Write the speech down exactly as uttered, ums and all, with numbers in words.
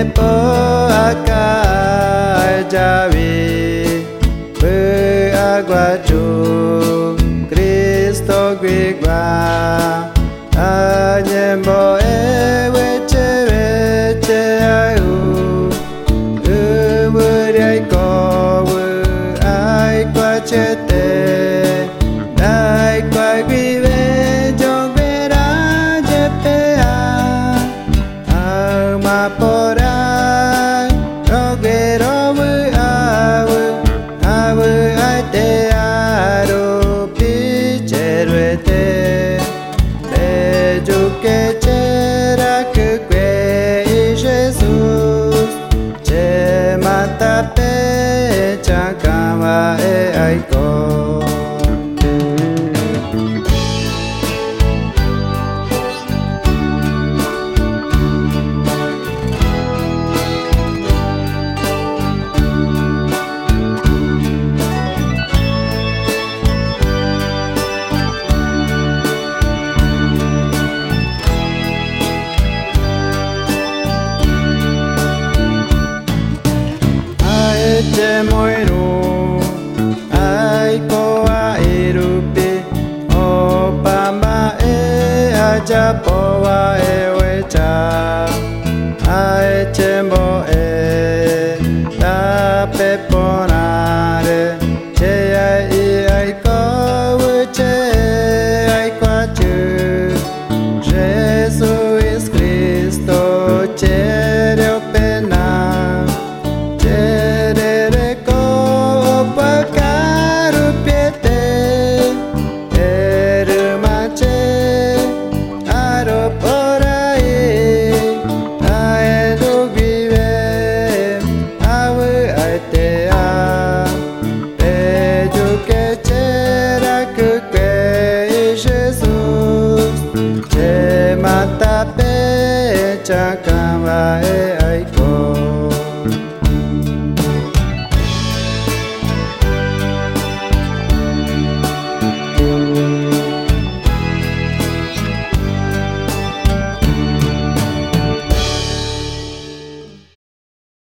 Javi Beaguaju Cristo Guigua Anyembo Eweche Weche Ayu Uwuri Aiko Aikwa Chete Aikwa Guive Jongwera Jepea Alma Porai Rogero que será que que Jesus che mata pe chakama e aiko Te moiru aiko a irupi o pamba e aja poa e wecha ai tembo e ta peponare che ai aiko weche aiko atu Jesus Cristo che re opena Mata pe chakama e aiko